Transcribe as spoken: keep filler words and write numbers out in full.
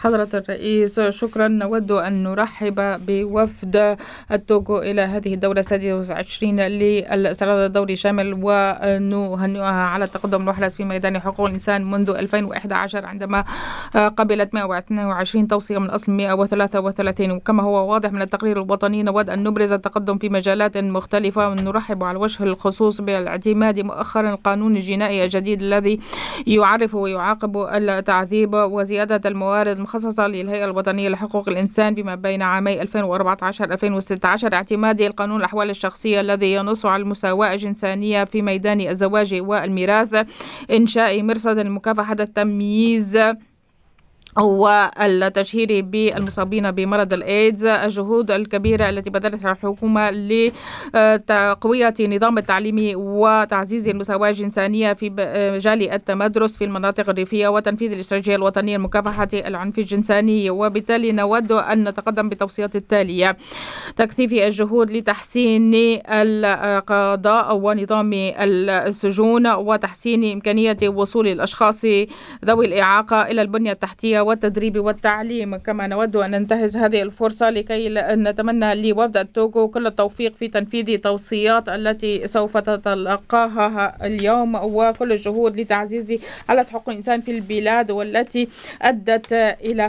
حضرة الرئيس، شكرا. نود أن نرحب بوفد التوغو إلى هذه الدورة السادسة والعشرين للاستعراض الدوري شامل، ونهنئها على التقدم المحرز في ميدان حقوق الإنسان منذ ألفين وإحدى عشر عندما قبلت مئة واثنين وعشرين توصية من أصل مئة وثلاثة وثلاثين. وكما هو واضح من التقرير الوطني، نود أن نبرز التقدم في مجالات مختلفة، ونرحب على وجه الخصوص بالاعتماد مؤخرا القانون الجنائي الجديد الذي يعرف ويعاقب التعذيب، وزيادة الموارد المخصصة للهيئة الوطنية لحقوق الإنسان بما بين عامي ألفين وأربعة عشر ألفين وستة عشر، اعتماد القانون الأحوال الشخصية الذي ينص على المساواة الجنسانية في ميدان الزواج والميراث، إنشاء مرصد لمكافحة التمييز والتشهير بالمصابين بمرض الإيدز، الجهود الكبيرة التي بذلتها الحكومة لتقوية نظام التعليم وتعزيز المساواة الجنسانية في مجال التمدرس في المناطق الريفية، وتنفيذ الاستراتيجية الوطنية لمكافحة العنف الجنساني. وبالتالي نود أن نتقدم بالتوصيات التالية: تكثيف الجهود لتحسين القضاء ونظام السجون، وتحسين إمكانية وصول الأشخاص ذوي الإعاقة إلى البنية التحتية والتدريب والتعليم. كما نود أن ننتهز هذه الفرصة لكي نتمنى لوفد التوغو كل التوفيق في تنفيذ التوصيات التي سوف تتلقاها اليوم، وكل الجهود لتعزيز حالة حقوق الإنسان في البلاد والتي أدت إلى